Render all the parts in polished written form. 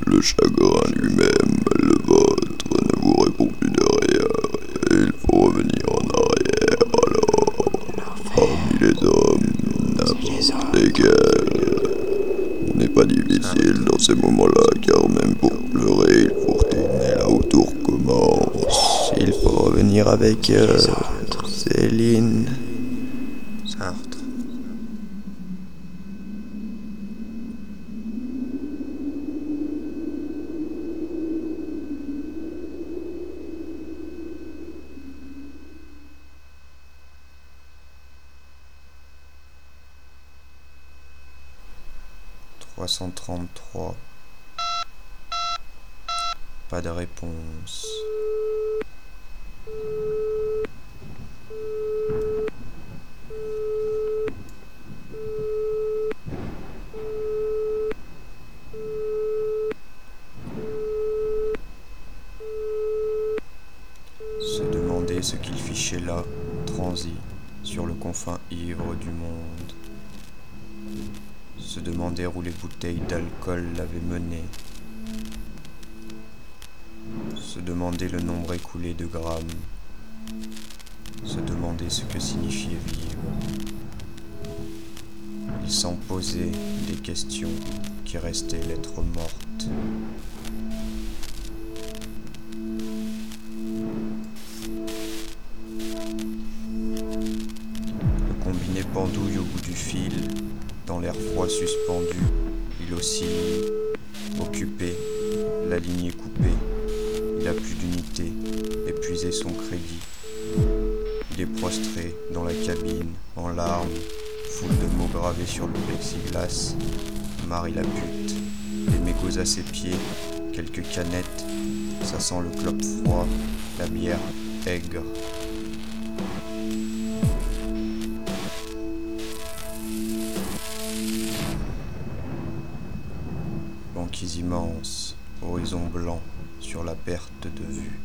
Le chagrin lui-même, le vôtre, ne vous répond plus de rien. Et il faut revenir en arrière, alors. Parmi les hommes, n'importe lesquels. On n'est pas difficile dans ces moments-là, car même pour pleurer, il faut retourner là où tout recommence. Il faut revenir avec Céline. Sartre. ...333. Pas de réponse. Se demander ce qu'il fichait là, transi, sur le confin ivre du monde. Se demander où les bouteilles d'alcool l'avaient mené. Se demander le nombre écoulé de grammes. Se demander ce que signifiait vivre. Il s'en posait des questions qui restaient lettres mortes. Le combiné pendouille au bout du fil, dans l'air froid suspendu, il oscille, occupé, la ligne est coupée, il a plus d'unité, épuisé son crédit. Il est prostré dans la cabine, en larmes, foule de mots gravés sur le plexiglas. Marie la pute, des mégots à ses pieds, quelques canettes, ça sent le clope froid, la bière aigre. Banquise immense, horizon blanc sur la perte de vue.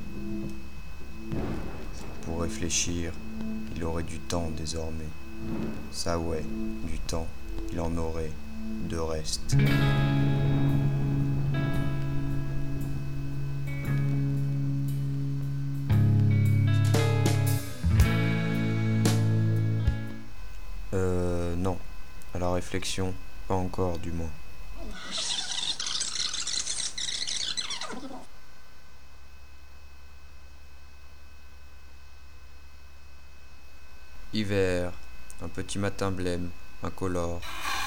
Pour réfléchir, il aurait du temps désormais. Ça ouais, du temps, il en aurait, de reste. Non, à la réflexion, pas encore du moins. Hiver, un petit matin blême, incolore.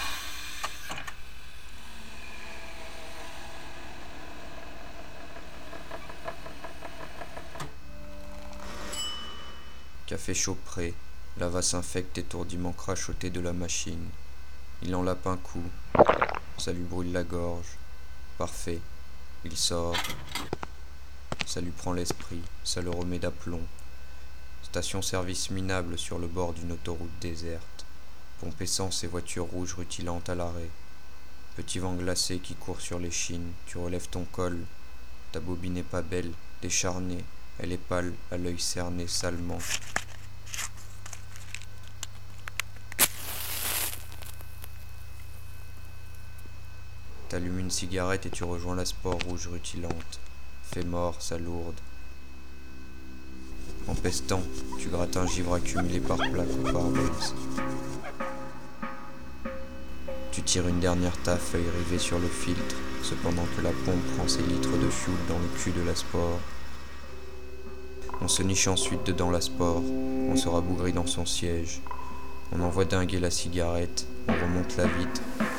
Café chaud prêt, la va s'infecte étourdiment crachotée de la machine. Il en lape un coup, ça lui brûle la gorge. Parfait, il sort. Ça lui prend l'esprit, ça le remet d'aplomb. Station-service minable sur le bord d'une autoroute déserte. Pompe essence et voitures rouges rutilantes à l'arrêt. Petit vent glacé qui court sur l'échine, tu relèves ton col. Ta bobine n'est pas belle, décharnée, elle est pâle, à l'œil cerné salement. T'allumes une cigarette et tu rejoins la sport rouge rutilante. Fait mort, sa lourde. En pestant, tu grattes un givre accumulé par plaque ou par brise. Tu tires une dernière taffe œil rivé sur le filtre, cependant que la pompe prend ses litres de fioul dans le cul de la sport. On se niche ensuite dedans la sport, on se rabougrit dans son siège. On envoie dinguer la cigarette, on remonte la vitre.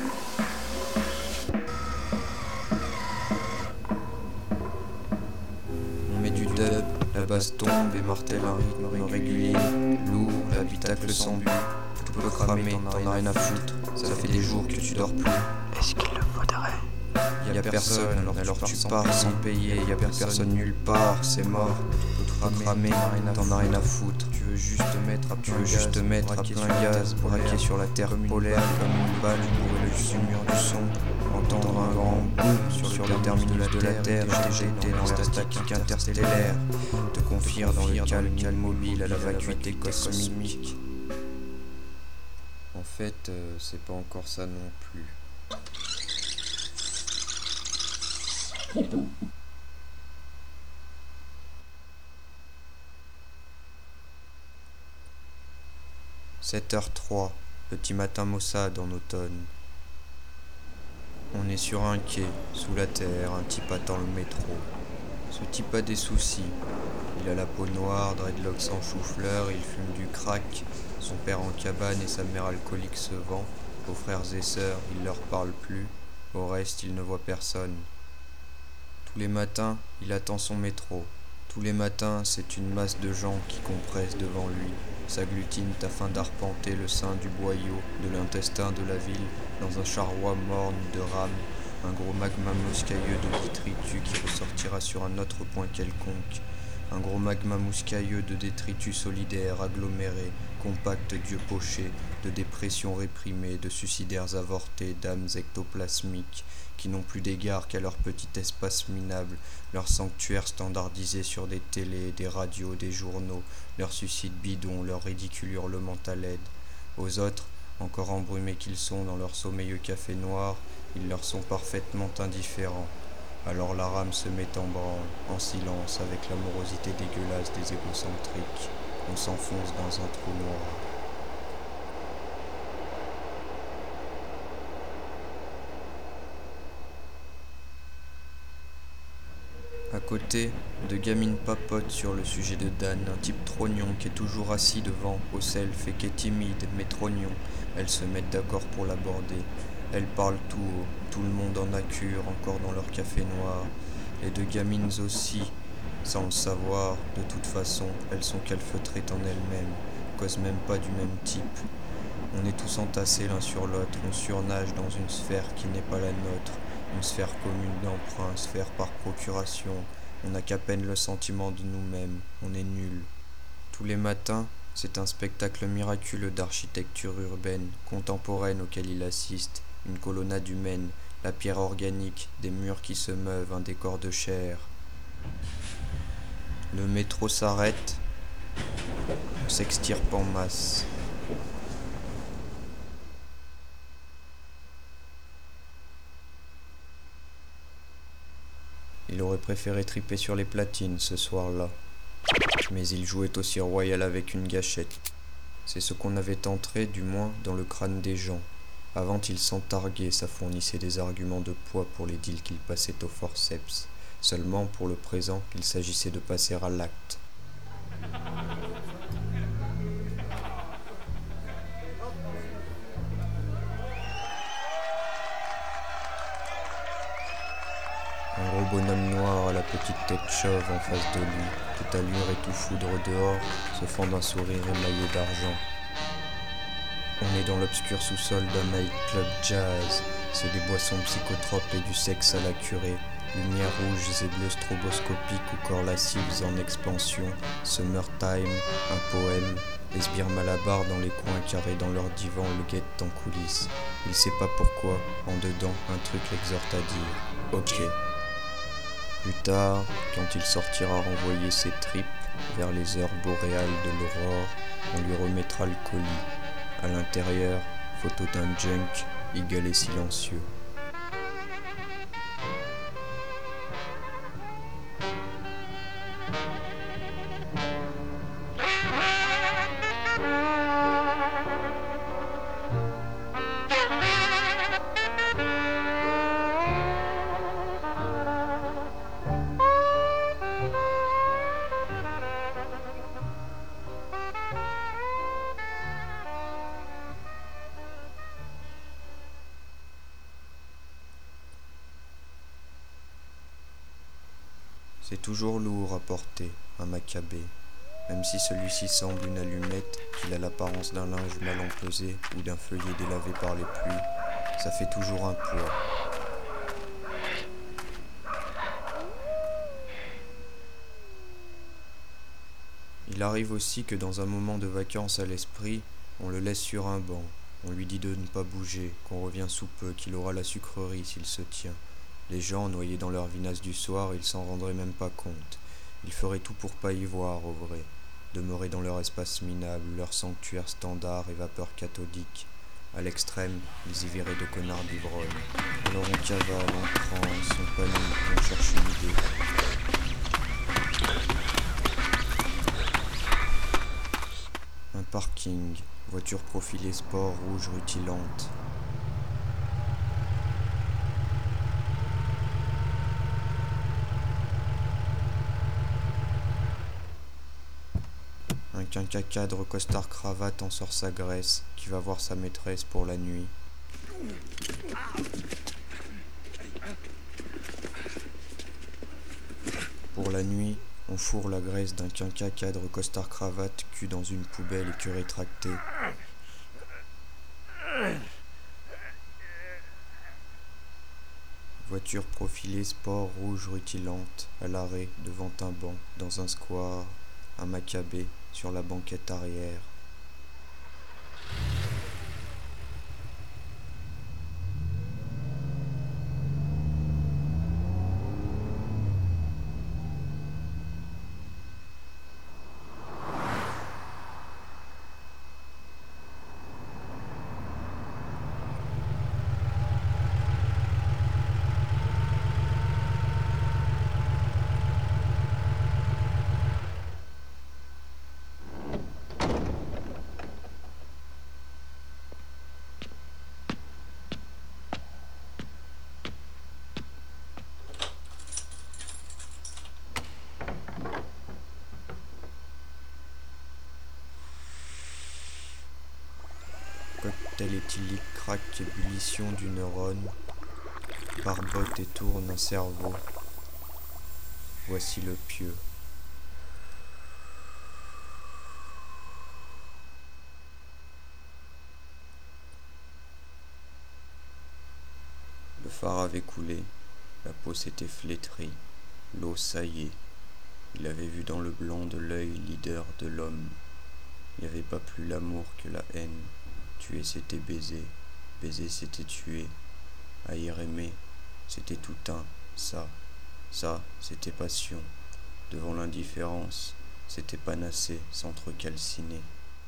On met du dub, la basse tombe et martèle un rythme régulier, lourd, l'habitacle sans but. Tout peut cramer, t'en as rien à foutre, ça fait des jours que tu dors plus. Est-ce qu'il le faudrait? Y'a personne, alors tu pars sans payer, y'a plus personne nulle part, c'est mort. Tout cramer, t'en as rien à foutre. Tu veux juste te mettre à plein gaz, braqué sur la terre polaire comme une balle, brûler le mur du son, entendre un grand boom sur le terminus de la terre, jeter dans la statique interstellaire, te confier dans le calme immobile à la vacuité cosmique. En fait, c'est pas encore ça non plus. 7h03, petit matin maussade en automne. On est sur un quai, sous la terre, un type attend le métro. Ce type a des soucis. Il a la peau noire, dreadlocks sans chou-fleur, il fume du crack. Son père en cabane et sa mère alcoolique se vend. Aux frères et sœurs, il leur parle plus. Au reste, il ne voit personne. Tous les matins, il attend son métro. Tous les matins, c'est une masse de gens qui compressent devant lui, s'agglutinent afin d'arpenter le sein du boyau, de l'intestin de la ville, dans un charroi morne de rames, un gros magma mouscailleux de détritus qui ressortira sur un autre point quelconque. Un gros magma mouscailleux de détritus solidaires, agglomérés, compacts d'yeux pochés, de dépressions réprimées, de suicidaires avortés, d'âmes ectoplasmiques, qui n'ont plus d'égard qu'à leur petit espace minable, leur sanctuaire standardisé sur des télés, des radios, des journaux, leurs suicides bidons, leurs ridicules hurlements à l'aide. Aux autres, encore embrumés qu'ils sont dans leur sommeilleux café noir, ils leur sont parfaitement indifférents. Alors la rame se met en branle, en silence, avec l'amorosité dégueulasse des égocentriques. On s'enfonce dans un trou noir. À côté, deux gamines papotent sur le sujet de Dan, un type trognon qui est toujours assis devant, au self et qui est timide, mais trognon. Elles se mettent d'accord pour l'aborder. Elles parlent tout haut, tout le monde en accure, encore dans leur café noir. Les deux gamines aussi, sans le savoir, de toute façon, elles sont calfeutrées en elles-mêmes, causent même pas du même type. On est tous entassés l'un sur l'autre, on surnage dans une sphère qui n'est pas la nôtre, une sphère commune d'emprunt, sphère par procuration. On n'a qu'à peine le sentiment de nous-mêmes, on est nuls. Tous les matins, c'est un spectacle miraculeux d'architecture urbaine, contemporaine auquel il assiste, une colonnade humaine, la pierre organique, des murs qui se meuvent, un décor de chair. Le métro s'arrête, on s'extirpe en masse. Il aurait préféré triper sur les platines ce soir-là, mais il jouait aussi royal avec une gâchette. C'est ce qu'on avait entré, du moins, dans le crâne des gens. Avant, il s'entarguait, ça fournissait des arguments de poids pour les deals qu'il passait au forceps. Seulement, pour le présent, il s'agissait de passer à l'acte. Un gros bonhomme noir à la petite tête chauve en face de lui, toute allure et tout foudre dehors, se fend d'un sourire émaillé d'argent. On est dans l'obscur sous-sol d'un nightclub jazz, c'est des boissons psychotropes et du sexe à la curée, lumières rouges et bleues stroboscopiques ou corps lascives en expansion, summertime, un poème, les sbires malabars dans les coins carrés dans leur divan le guettent en coulisses. Il sait pas pourquoi, en dedans, un truc l'exhorte à dire « Ok ». Plus tard, quand il sortira renvoyer ses tripes vers les heures boréales de l'aurore, on lui remettra le colis. À l'intérieur, photo d'un junk, égal et silencieux. C'est toujours lourd à porter, un macabé, même si celui-ci semble une allumette, qu'il a l'apparence d'un linge mal empesé ou d'un feuillet délavé par les pluies, ça fait toujours un poids. Il arrive aussi que dans un moment de vacances à l'esprit, on le laisse sur un banc, on lui dit de ne pas bouger, qu'on revient sous peu, qu'il aura la sucrerie s'il se tient. Les gens, noyés dans leur vinasse du soir, ils s'en rendraient même pas compte. Ils feraient tout pour pas y voir, au vrai. Demeurer dans leur espace minable, leur sanctuaire standard et vapeur cathodique. À l'extrême, ils y verraient de connards d'ivrognes. Alors on cavale en transe, on panique, on cherche une idée. Un parking, voiture profilée sport rouge rutilante. Un quinquagcadre costard cravate en sort sa graisse, qui va voir sa maîtresse pour la nuit. Pour la nuit, on fourre la graisse d'un quinquagcadre costard cravate cul dans une poubelle et que rétractée. Voiture profilée sport rouge rutilante, à l'arrêt devant un banc, dans un square, un macabé sur la banquette arrière. Cocktail éthylique craque ébullition du neurone, barbote et tourne un cerveau. Voici le pieu. Le phare avait coulé, la peau s'était flétrie, l'eau saillait. Il avait vu dans le blanc de l'œil leader de l'homme. Il n'y avait pas plus l'amour que la haine. Tuer c'était baiser, baiser c'était tuer. Haïr aimer, c'était tout un, ça c'était passion. Devant l'indifférence, c'était panacée, s'entrecalciner.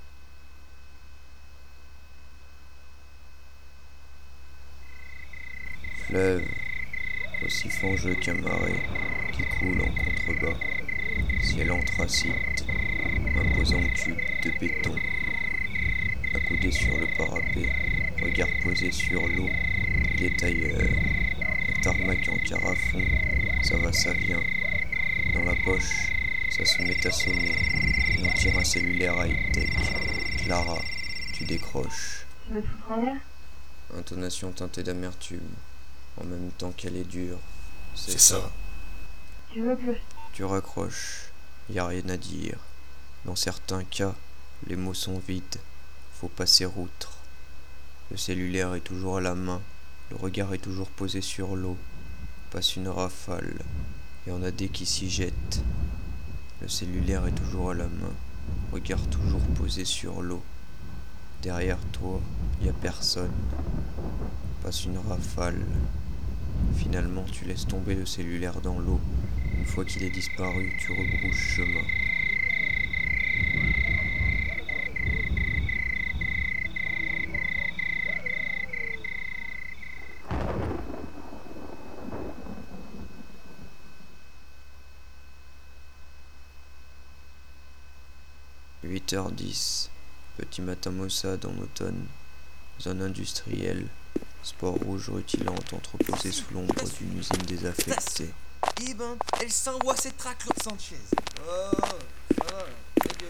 Fleuve, aussi fangeux qu'un marais, qui coule en contrebas. Ciel anthracite, imposant cube de béton. Accoudé sur le parapet, regard posé sur l'eau, il est ailleurs. Un tarmac en carafon, ça va, ça vient. Dans la poche, ça se met à sonner. Il en tire un cellulaire high-tech. Clara, tu décroches. Tu veux te foutre en l'air? Intonation teintée d'amertume, en même temps qu'elle est dure. C'est ça. Tu veux plus? Tu raccroches, y a rien à dire. Dans certains cas, les mots sont vides. Faut passer outre. Le cellulaire est toujours à la main, le regard est toujours posé sur l'eau. Passe une rafale, et en a des qui s'y jettent. Le cellulaire est toujours à la main, regard toujours posé sur l'eau. Derrière toi, y a personne. Passe une rafale. Finalement, tu laisses tomber le cellulaire dans l'eau. Une fois qu'il est disparu, tu rebrousses chemin. « 8h10, petit matin maussade en automne, zone industrielle, sport rouge rutilante entreposée sous l'ombre d'une usine désaffectée. » Eh ben, elle s'envoie cette traque, Claude Sanchez. Oh, ça, dégueu.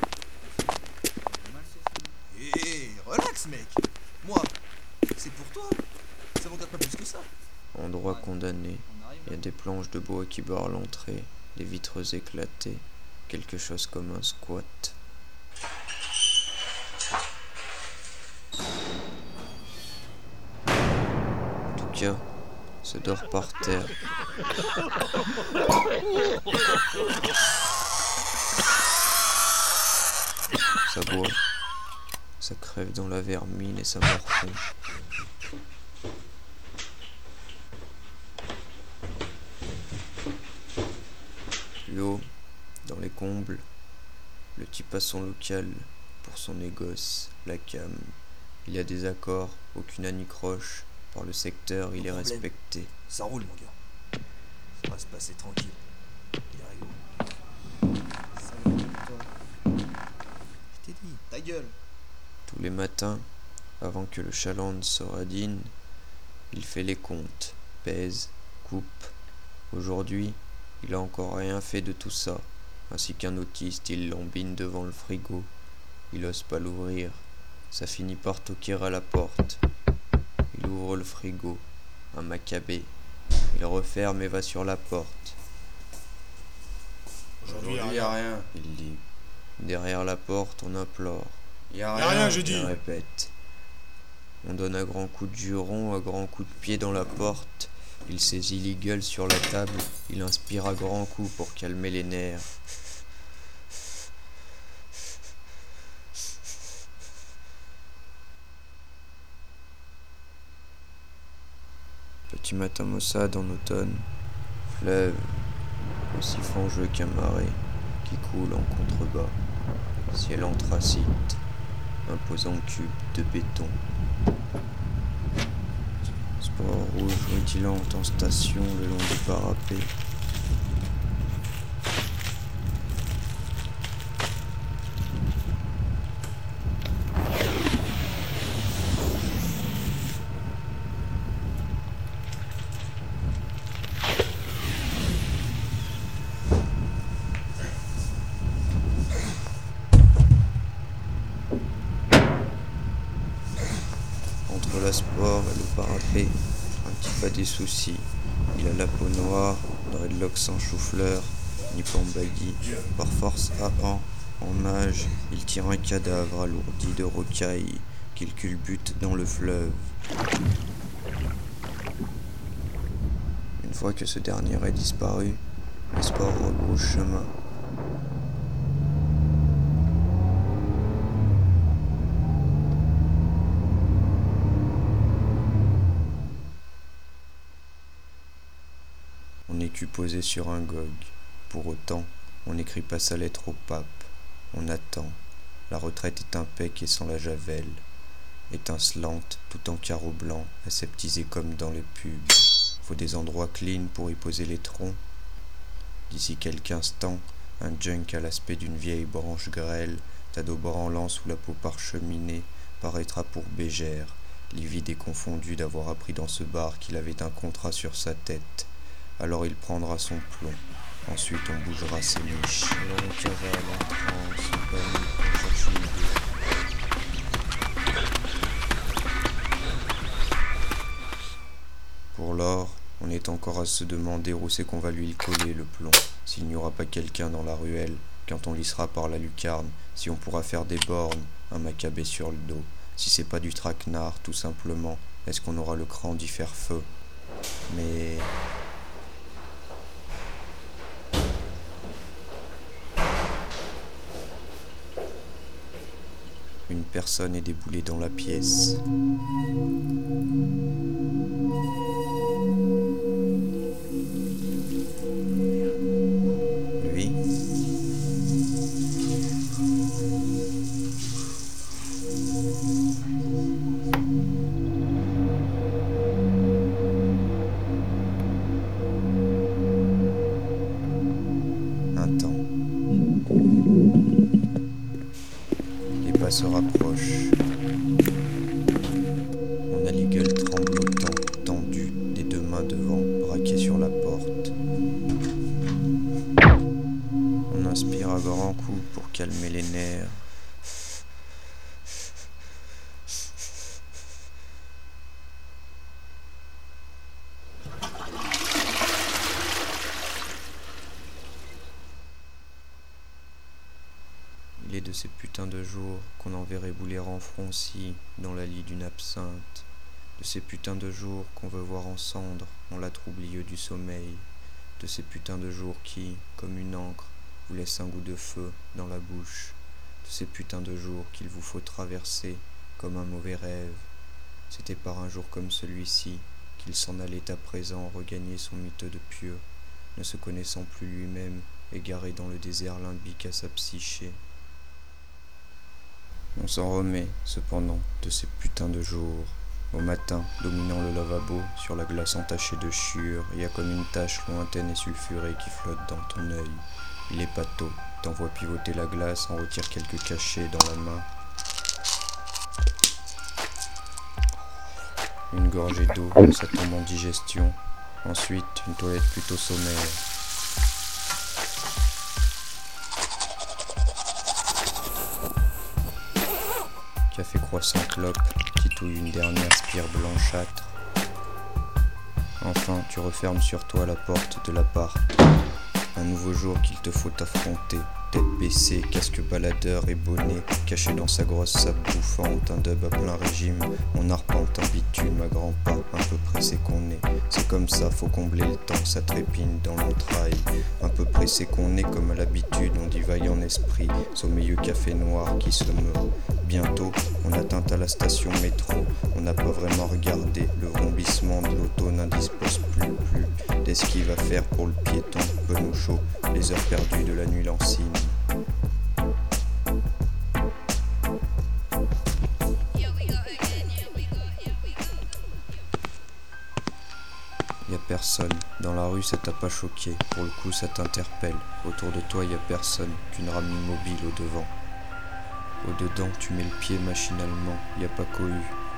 Hé, relax, mec. Moi, c'est pour toi. Ça m'engage pas plus que ça. Endroit condamné, il y a des planches de bois qui barrent l'entrée, des vitres éclatées, quelque chose comme un squat. En tout cas, se dort par terre. Ça boit, ça crève dans la vermine et ça morfond. Plus haut, dans les combles, le type a son local pour son négoce, la cam. Il y a des accords, aucune anicroche. Par le secteur, il est Problème. respecté. Ça roule, mon gars. Ça va se passer tranquille. Il arrive où? Je t'ai dit, ta gueule. Tous les matins, avant que le chaland se radine, il fait les comptes, pèse, coupe. Aujourd'hui, il a encore rien fait de tout ça. Ainsi qu'un autiste, il lambine devant le frigo. Il ose pas l'ouvrir. Ça finit par toquer à la porte. Il ouvre le frigo. Un macabé. Il referme et va sur la porte. Aujourd'hui, y a rien. Il dit. Derrière la porte, on implore. Y a rien, je dis. Il répète. On donne un grand coup de juron, un grand coup de pied dans la porte. Il saisit l'eagle sur la table. Il inspire à grands coups pour calmer les nerfs. Petit matin maussade en automne. Fleuve, aussi fangeux qu'un marais, qui coule en contrebas. Ciel anthracite, imposant cube de béton. Sport rouge rutilante en station le long du parapet. Entre la sport et le parapet, un petit pas des soucis. Il a la peau noire, dreadlock sans chou-fleur, ni baggy. Par force haant, en nage, il tire un cadavre alourdi de rocailles qu'il culbute dans le fleuve. Une fois que ce dernier est disparu, le sport rebrousse chemin. On est cul posé sur un gog. Pour autant, on n'écrit pas sa lettre au pape. On attend. La retraite est impec et sans la javel. Étincelante, tout en carreau blanc, aseptisée comme dans les pubs. Faut des endroits clean pour y poser les troncs. D'ici quelques instants, un junk à l'aspect d'une vieille branche grêle, tadeau branlant sous la peau parcheminée, paraîtra pour Bégère, livide et confondu d'avoir appris dans ce bar qu'il avait un contrat sur sa tête. Alors il prendra son plomb. Ensuite on bougera ses niches. Alors on cavale en transe, en panique, on cherche une idée. Pour l'or, on est encore à se demander où c'est qu'on va lui le coller, le plomb. S'il n'y aura pas quelqu'un dans la ruelle, quand on lissera par la lucarne, si on pourra faire des bornes, un macabé sur le dos. Si c'est pas du traquenard, tout simplement, est-ce qu'on aura le cran d'y faire feu? Mais... une personne est déboulée dans la pièce. Lui, un temps. Les pas se rapprochent. On a les gueules tremblotants, tendues, des deux mains devant, braquées sur la porte. On inspire à grands coups pour calmer les nerfs. Il est de ces putains de jours qu'on enverrait bouler en fronci dans la lie d'une absinthe, de ces putains de jours qu'on veut voir en cendres dans la troublieu du sommeil, de ces putains de jours qui, comme une encre, vous laissent un goût de feu dans la bouche, de ces putains de jours qu'il vous faut traverser comme un mauvais rêve. C'était par un jour comme celui-ci qu'il s'en allait à présent regagner son miteux de pieux, ne se connaissant plus lui-même, égaré dans le désert limbique à sa psyché. On s'en remet, cependant, de ces putains de jours. Au matin, dominant le lavabo, sur la glace entachée de chiure, il y a comme une tache lointaine et sulfurée qui flotte dans ton œil. Il est pâteau, t'envoie pivoter la glace, en retire quelques cachets dans la main. Une gorgée d'eau, ça tombe en digestion. Ensuite, une toilette plutôt sommaire. Café croissant clope, titouille une dernière spire blanchâtre. Enfin, tu refermes sur toi la porte de l'appart. Un nouveau jour qu'il te faut affronter. Tête baissée, casque baladeur et bonnet, caché dans sa grosse sape bouffante, un dub à plein régime. On arpente un bitume à grands pas, un peu pressé qu'on est. C'est comme ça, faut combler le temps, ça trépigne dans l'entraille. Un peu pressé qu'on est, comme à l'habitude, on divaille en esprit. Sommeilleux café noir qui se meurt. Bientôt, on atteint à la station métro. On n'a pas vraiment regardé. Le vrombissement de l'auto n'indispose plus d'esquive à faire pour le piéton. Penou chaud, les heures perdues de la nuit lancine. Y'a personne. Dans la rue, ça t'a pas choqué. Pour le coup, ça t'interpelle. Autour de toi, y'a personne qu'une rame immobile au devant. Au dedans, tu mets le pied machinalement. Y'a pas cohue.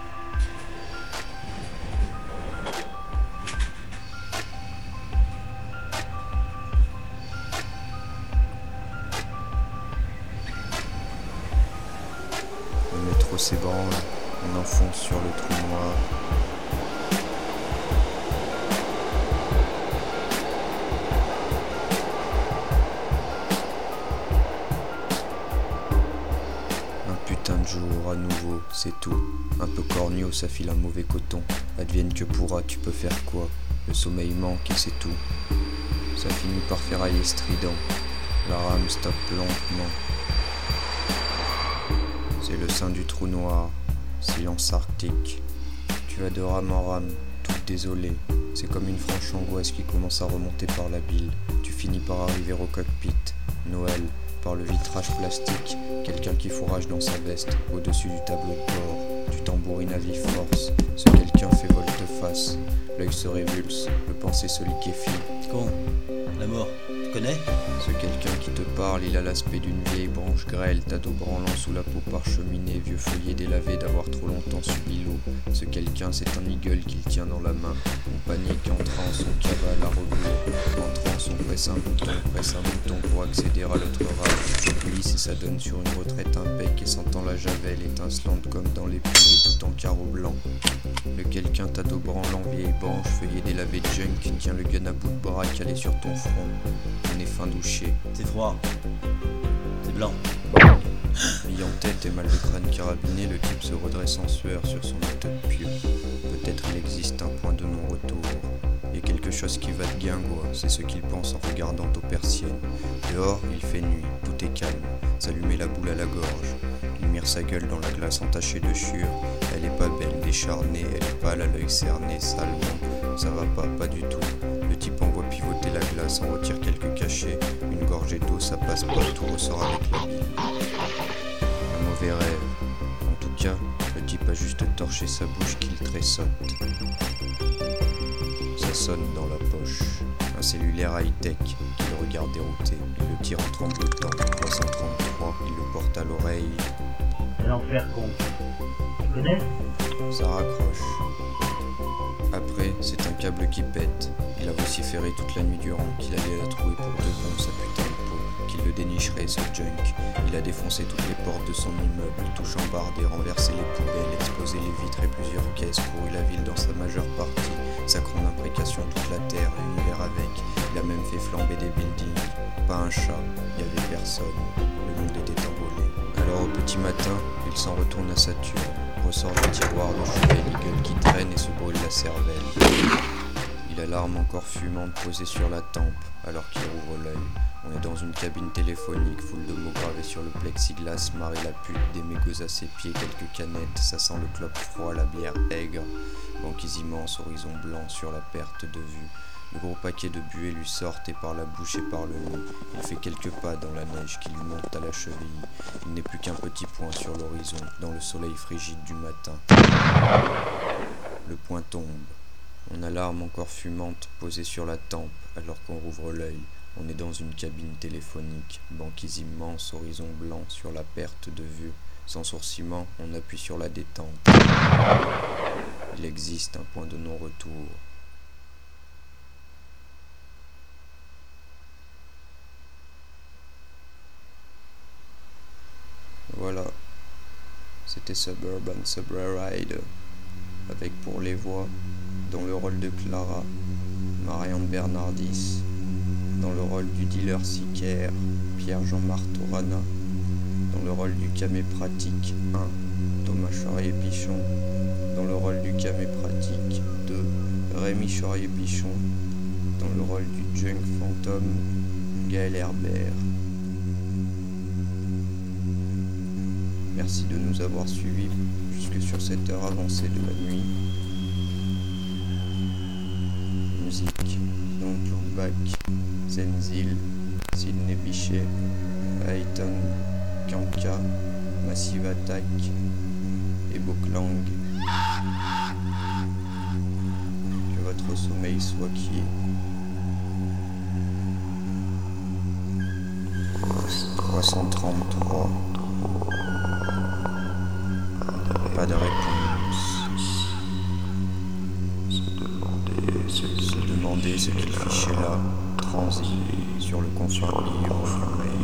Le métro s'ébranle. On enfonce sur le trou noir. Un jour à nouveau, c'est tout. Un peu cornio, ça file un mauvais coton. Advienne que pourra, tu peux faire quoi? Le sommeil manque et c'est tout. Ça finit par ferrailler strident. La rame stoppe lentement. C'est le sein du trou noir. Silence arctique. Tu vas de rame en rame, toute désolée. C'est comme une franche angoisse qui commence à remonter par la bile. Tu finis par arriver au cockpit. Noël. Par le vitrage plastique, quelqu'un qui fourrage dans sa veste, au-dessus du tableau de bord. Tu tambourines à vive force, ce quelqu'un fait volte-face. L'œil se révulse, le pensée se liquéfie. Con, la mort, tu connais? Ce quelqu'un qui te parle, il a l'aspect d'une vieille branche grêle, ta dos branlant sous la peau parcheminée, vieux feuillet délavé d'avoir trop longtemps subi l'eau. Ce quelqu'un, c'est un eagle qu'il tient dans la main. On panique en transe, on cavale à rebond. En transe, on presse un bouton pour accéder à l'autre rage. Lui, c'est ça donne sur une retraite impec et sentant la javel étincelante comme dans les pulls et tout en carreau blanc. Le quelqu'un, ta dos branlant, vieille branche, feuillet délavé de junk, tient le gun à bout de bras calé sur ton front. On est fin douché. C'est froid. C'est blanc. Mis en tête et mal de crâne carabiné, le type se redresse en sueur sur son méthode pieux. Peut-être il existe un point de non-retour. Il y a quelque chose qui va de guingois, c'est ce qu'il pense en regardant aux persiennes. Dehors, il fait nuit, tout est calme. Ça lui met la boule à la gorge. Il mire sa gueule dans la glace entachée de chure. Elle est pas belle, décharnée, elle est pâle à l'œil cerné, salement. Ça va pas du tout. Le type envoie pivoter la glace, en retire quelques cachets. Une gorgée d'eau, ça passe pas, tout ressort avec la bile. Un mauvais rêve. En tout cas, le type a juste torché sa bouche qu'il tressaute. Ça sonne dans la poche. Un cellulaire high-tech qui le regarde dérouté. Il le tire en tremblotant. 333, il le porte à l'oreille. L'enfer con. Tu connais? Ça raccroche. Après, c'est un câble qui pète. Il a vociféré toute la nuit durant qu'il allait la trouver pour de bon, sa putain de peau, qu'il le dénicherait, ce junk. Il a défoncé toutes les portes de son immeuble, tout chambardé, renversé les poubelles, explosé les vitres et plusieurs caisses, couru la ville dans sa majeure partie, sacrant d'imprécation toute la terre, l'univers avec. Il a même fait flamber des buildings. Pas un chat, il y avait personne. Le monde était envolé. Alors au petit matin, il s'en retourne à sa turbe, ressort du tiroir de chevet, l'eagle qui traîne et se brûle la cervelle. Il a l'arme encore fumante posée sur la tempe, alors qu'il ouvre l'œil. On est dans une cabine téléphonique, foule de mots gravés sur le plexiglas, marée la pute, des mégots à ses pieds, quelques canettes, ça sent le clope froid, la bière aigre. Banquise immense, horizon blanc sur la perte de vue. Le gros paquet de buée lui sortent et par la bouche et par le nez. Il fait quelques pas dans la neige qui lui monte à la cheville. Il n'est plus qu'un petit point sur l'horizon, dans le soleil frigide du matin. Le point tombe. On a l'arme encore fumante posée sur la tempe alors qu'on rouvre l'œil. On est dans une cabine téléphonique, banquise immense, horizon blanc sur la perte de vue. Sans sourcillement, on appuie sur la détente. Il existe un point de non-retour. Voilà, c'était Suburban Subway Ride, avec pour les voix, dans le rôle de Clara, Marianne Bernardis, dans le rôle du dealer sicaire, Pierre-Jean Martorana, dans le rôle du camé pratique 1, Thomas Chaurier-Pichon, dans le rôle du camé pratique 2, Rémi Chaurier-Pichon, dans le rôle du junk fantôme, Gaël Herbert. Merci de nous avoir suivis jusque sur cette heure avancée de la nuit. Musique, Don't Look Back, Zenzil, Sidney Bichet, Ayton, Kanka, Massive Attack et Boklang. Que votre sommeil soit qui est. 333. Pas de réponse. Se demander ce qu'il fichait là, transi sur le comptoir libre du mail.